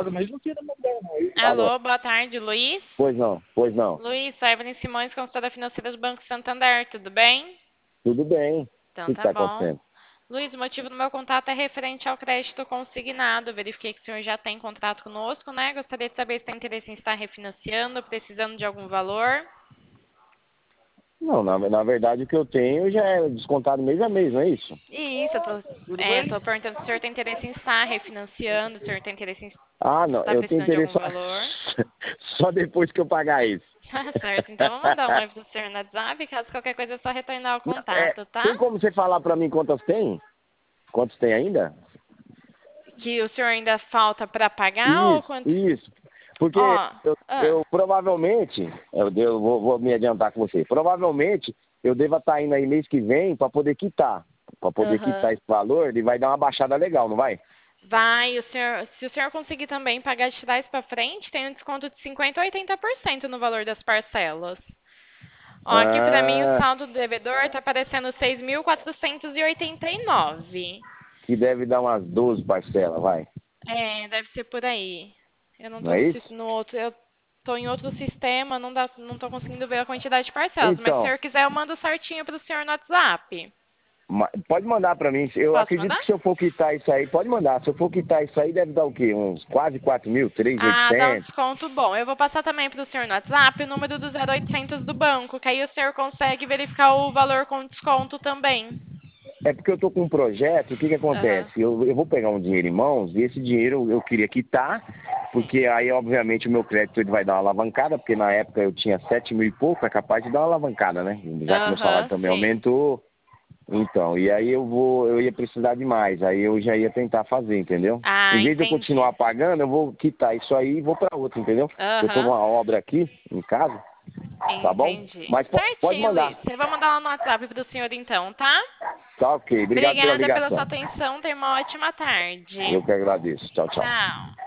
mas não tira meu lugar, não. Alô? Alô, boa tarde, Luiz. Pois não, pois não. Luiz, sou a Evelyn Simões, consultora financeira do Banco Santander, tudo bem? Tudo bem. O Então que tá está bom. acontecendo? Luiz, o motivo do meu contato é referente ao crédito consignado. Verifiquei que o senhor já tem contrato conosco, né? Gostaria de saber se tem interesse em estar refinanciando, precisando de algum valor. Não, na verdade o que eu tenho já é descontado mês a mês, não é isso? E isso, Tudo bem? tô perguntando se o senhor tem interesse em estar refinanciando, se o senhor tem interesse em Ah, não, estar eu tenho precisando de interesse algum só, valor. só depois que eu pagar isso. Tá certo, então vou mandar um oi pro senhor no WhatsApp, caso qualquer coisa é só retornar o contato, tá? Tem como você falar para mim quantas tem? Quantos tem ainda? Que o senhor ainda falta para pagar ou Isso, quanto? isso. Porque Ó, eu provavelmente, vou me adiantar com você, provavelmente eu deva estar indo aí mês que vem para poder quitar. Para poder quitar aham. esse valor, ele vai dar uma baixada legal, não vai? Vai, se o senhor conseguir também pagar de trás para frente, tem um desconto de 50 a 80% no valor das parcelas. Ó, aqui para mim o Ah, saldo do devedor tá aparecendo 6.489. que deve dar umas 12 parcelas, vai. É, deve ser por aí. Eu não Não tô é isso? no outro, eu tô em outro sistema, não tô conseguindo ver a quantidade de parcelas, mas se o Então, senhor quiser eu mando certinho pro senhor no WhatsApp. pode mandar para mim. Eu Posso acredito mandar? que se eu for quitar isso aí, pode mandar. Se eu for quitar isso aí, deve dar o quê? Uns quase 4 mil, Ah, dá um 3.800. desconto bom. Eu vou passar também para o senhor no WhatsApp o número do 0800 do banco, que aí o senhor consegue verificar o valor com desconto também. É porque eu tô com um projeto, o que que Aham, acontece? Eu vou pegar um dinheiro em mãos e esse dinheiro eu queria quitar, sim. porque aí obviamente o meu crédito ele vai dar uma alavancada, porque na época eu tinha 7 mil e pouco, é capaz de dar uma alavancada, né? Já que meu salário Aham, também sim. aumentou. Então, e aí eu ia precisar de mais, aí eu já ia tentar fazer, entendeu? Ah, Em vez de eu entendi. continuar pagando, eu vou quitar isso aí e vou para outro, entendeu? Eu tô Aham, numa obra aqui em casa, tá bom? entendi. Mas pode Certinho, mandar. Luiz. Eu vou mandar lá no WhatsApp para o senhor então, tá? Tá ok, obrigado pela Obrigada pela ligação. sua atenção. Tenha uma ótima tarde. Eu que agradeço. Tchau, tchau. Tchau.